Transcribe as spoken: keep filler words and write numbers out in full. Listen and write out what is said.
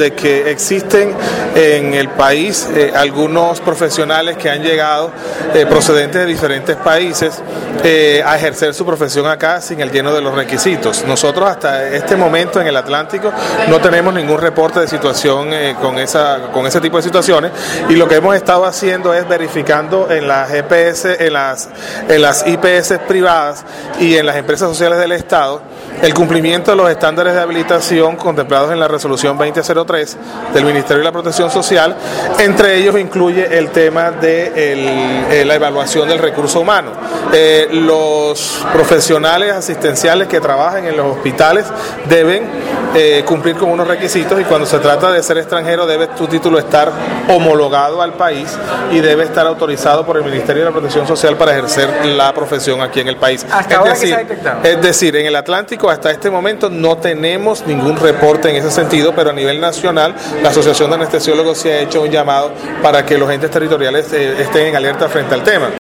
de que existen en el país eh, algunos profesionales que han llegado eh, procedentes de diferentes países eh, a ejercer su profesión acá sin el lleno de los requisitos. Nosotros hasta este momento en el Atlántico no tenemos ningún reporte de situación eh, con, esa, con ese tipo de situaciones, y lo que hemos estado haciendo es verificando en las G P S, en las, en las I P S privadas y en las empresas sociales del Estado el cumplimiento de los estándares de habilitación contemplados en la resolución veinte cero tres del Ministerio de la Protección Social. Entre ellos incluye el tema de el, eh, la evaluación del recurso humano. Eh, los profesionales asistenciales que trabajan en los hospitales deben eh, cumplir con unos requisitos, y cuando se trata de ser extranjero debe tu título estar homologado al país y debe estar autorizado por el Ministerio de la Protección Social para ejercer la profesión aquí en el país. Hasta es ahora decir, que se ha detectado. Es decir, en el Atlántico hasta este momento no tenemos ningún reporte en ese sentido, pero a nivel nacional la Asociación de Anestesiólogos se ha hecho un llamado para que los entes territoriales eh, estén en alerta frente al tema.